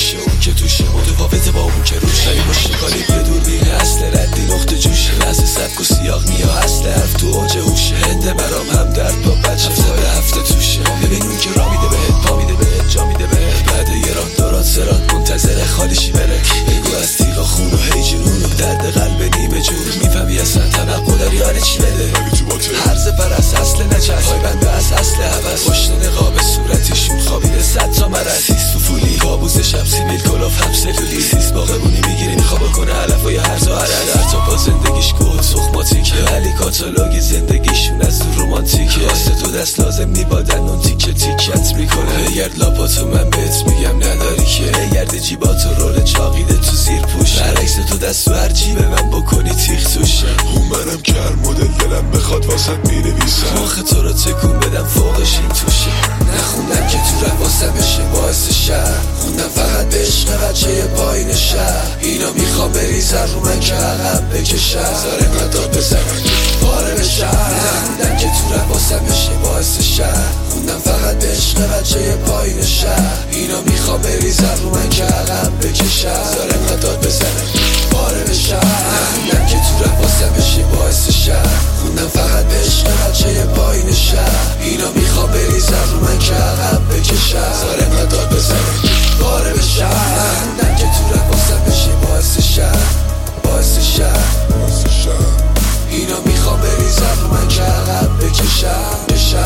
توشه اون که توشه متفاوته با اون که روشه این مشتکالی به دوربینه اصل ردی نقطه جوشه لحظه سبک و سیاق نیا اصل حرف تو اوج هوشه هنده برام هم درد با بچه هفته به هفته توشه ببین اون که را میده بهت پا میده بهت جا میده بهت بعد یه راه دارات سرات منتظر خالیشی بره بگو از تیغا خون و هی جنون و درد قلب نیمه جون میفهمی اصلا توقع داری آره چی بده هرز پرست اصل نچست های بنده از اصل عوض پشت نقاب صورتیشون خوابیده 100 تا مرض سیس فوفولی کابوس شب سیمیل کلاف هم سلولی سیس باقبونی میگیری میخواب کنه علفای هرز و عرض در تا پا زندگیش گل سخماتیکه ولی کاتالوگ زندگیشون از دور رومانتیکه واسه تو دست لازم نیبادن اون تیکه تیکت میکنه بگرد لاپاتو من بهت میگم نداری که بگرد جیباتو رول چاقیده تو زیر پوشه برعکس تو دستو هر جیبه من بکنی تیخ توشه اون منم کر مدل دلم بخواد واسط مینویسم مخ تو رو تکون بدم فوقش این توشه نخوندم که تو رواسم بشه باعث شهر خوندم فقط به عشق بچه پایین شهر اینا میخوام بریزن رو من که عقب بکشم زاره مدار بزنم پاره بشم نخوندم که تو رواسم بشه باعث شهر خوندم فقط به عشق بچه پایین شهر اینا میخوام بریزن رو من که عقب بکشم زاره مدار بزنم پاره بشم نخوندم که تو رواسم بشه باعث شهر خوندم فقط به عشق بچه پایین شهر اینا میخوام بریزن رو من که عقب بکشم زاره مدار بزنم پاره بشم نخوندم که تو رواسم بشه باعث شهر باعث شهر اینا میخوام بریزن رو من که عقب بکشم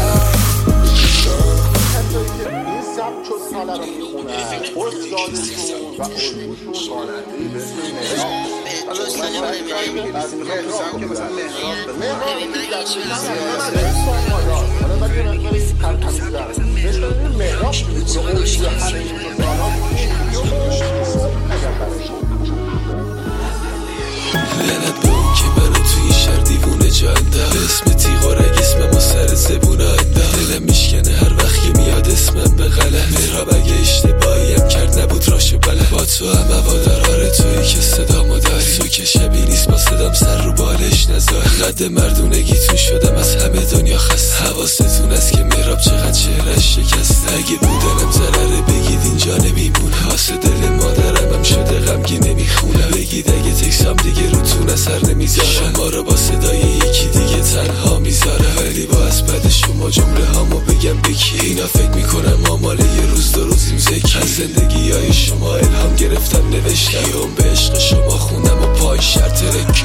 این سبک و ساله رو میخونن استادشون و الگوشون رانندهی به اسم لعنت به اون که منو توی این شهر دیوونه جا انداخت به اسم تیغارک اسمم و سر زبون انداخت دلم میشکنه هر وقت که میاد اسمم به غلط مهراب اگه اشتباهی هم کرد نبود راشو بلد با تو هم هوادار آره توی که صدامو داری تو که شبیه نیست با صدام سر رو بالش نذاری قد مردونگیتون شدم از همه دنیا خسته حواستون است که مهراب چقدر چهرش شکسته اگه بودنم ضرره بگید اینجا نمیمونه واسه دل مادرم هم شده غمگی نمیخونه بگید اگه تکسام دیگه روتون اثر نمیذاره شما رو با صدای یکی دیگه تنها میذاره ولی با اسبد شما جمله هامو بگم بکی اینا فکر میکنم آماله یه روز دو روزیم زکی از زندگی های شما الهام گرفتم نوشتم یهم به عشق شما خوندم و پای شرط رکی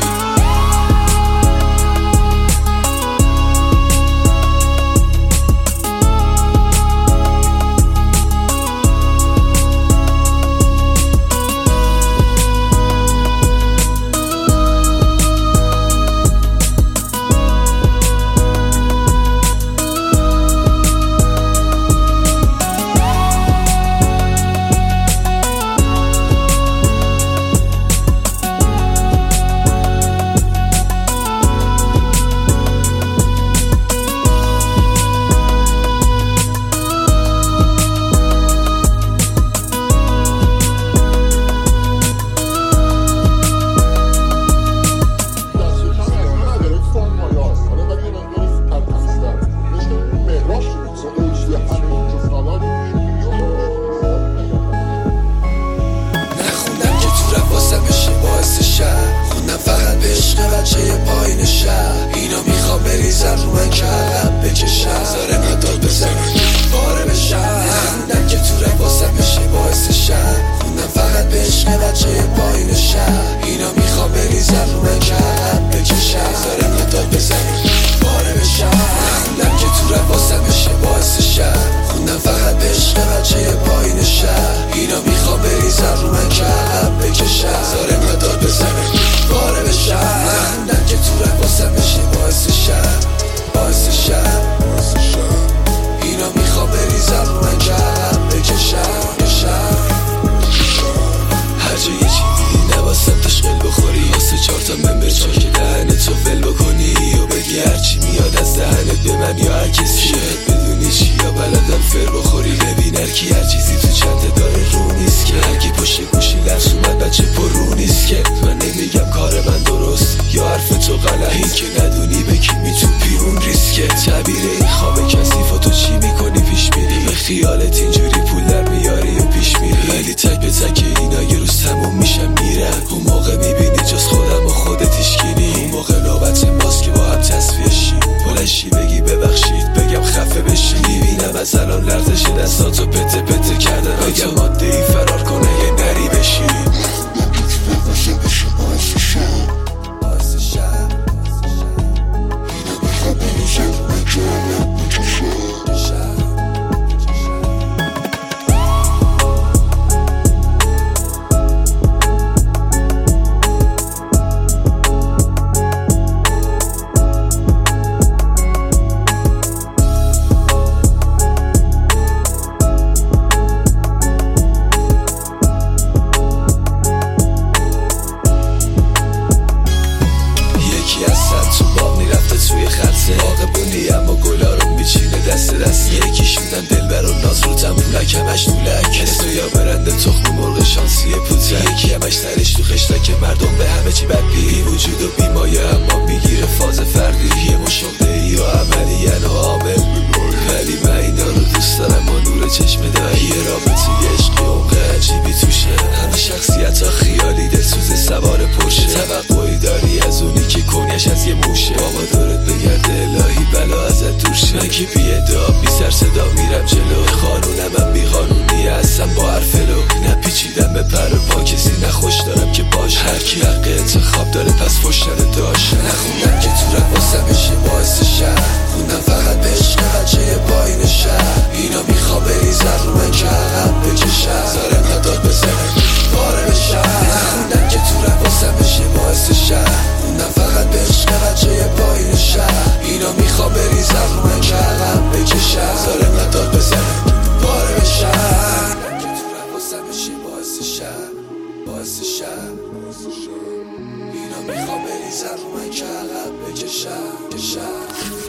خیالت اینجوری پول در میاری و پیش میری ولی تک به تک شانسی پوتن، یکی همش سرش تو خشتن که مردم به همه چی بد بی وجود و بیمایه، اما میگیره فاز فردی. یه مشاهده و عملی و عامل، ولی من اینا رو دوست دارم با نور چشم دایی. یه رابطه عشقی عمق عجیبی توشه، همه شخصیت ها خیالی، دلسوز سوار پرشه. توقعی داری از اونی که کنیش از یه موشه، بابا دورت بگرده الهی بلا ازت دور شه. من که بی اداب بی سر صدا میرم جلو، قانونم هم بی قانونی هستم با حرفلو. نپیچیدم به پر پا کسی نخوش دارم که باش، هر کی حق انتخاب داره پس فشتر داشت. نخوندم که تو رفاسم بشه باعث شهر، خوندم فقط به عشق بچه پایین شهر. اینا میخوا بریزن رو من که عقب بکشم، زارم نداد بزنم باره بشم. نخوندم که تو رفاسم بشه باعث شهر، خوندم فقط به عشق بچه پایین شهر. اینا میخوا بریزن رو من که عقب بکشم، زارم نداد بزنم باره بشم. که تو رفاسم بشه باعث شهر، باعث شهر. اینا میخوا بریزن رو من که عقب بکشم.